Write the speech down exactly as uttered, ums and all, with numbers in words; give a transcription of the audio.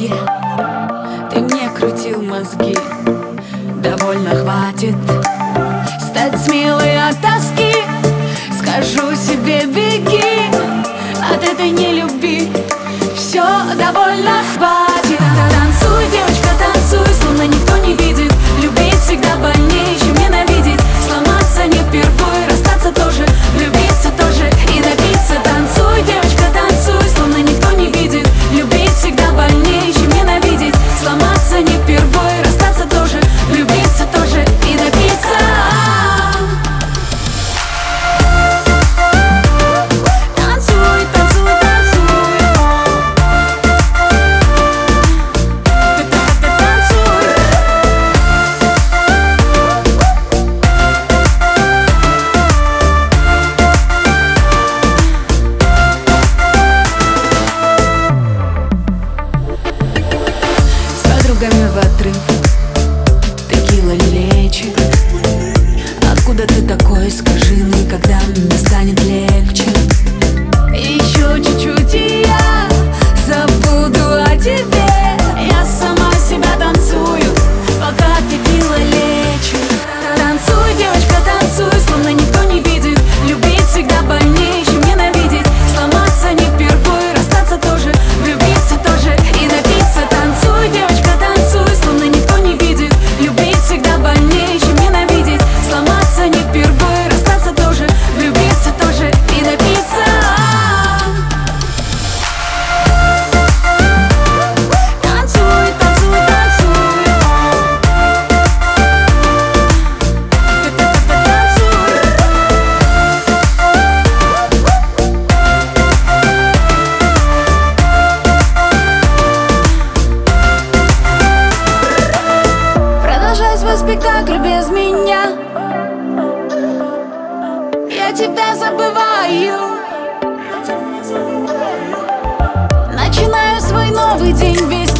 месье, ты мне крутил мозги. Довольно, хватит стать смелой от тоски. Скажу себе беги от этой нелюбви. Все, довольно, хватит. Танцуй, девочка, танцуй, словно никто не видит. Любить всегда больнее, чем ненавидеть. Сломаться не впервой, расстаться тоже, влюбиться тоже и напиться. Танцуй, девочка, танцуй, словно никто не видит. Любить всегда больнее, чем ненавидеть. Сломаться не впервой, расстаться тоже, влюбиться тоже и напиться. Танцуй, танцуй, танцуй. Танцуй. С подругами в отрыв, текила лечит. Откуда ты такой, скажи мне, когда мне станет легче. Еще чуть-чуть и я забуду о тебе. Я сама себя танцую, пока текила лечит. Танцуй, девочка, танцуй, словно никто не видит. Любить всегда больнее, чем ненавидеть. Сломаться не впервой, расстаться тоже, влюбиться тоже и напиться. Танцуй, девочка, танцуй, словно никто не видит. Любить всегда больнее, чем ненавидеть. Сломаться не впервой, расстаться тоже, влюбиться тоже и напиться. Танцуй, танцуй, танцуй. Танцуй. Продолжай свой спектакль без меня. Я тебя забываю. Начинаю свой новый день весь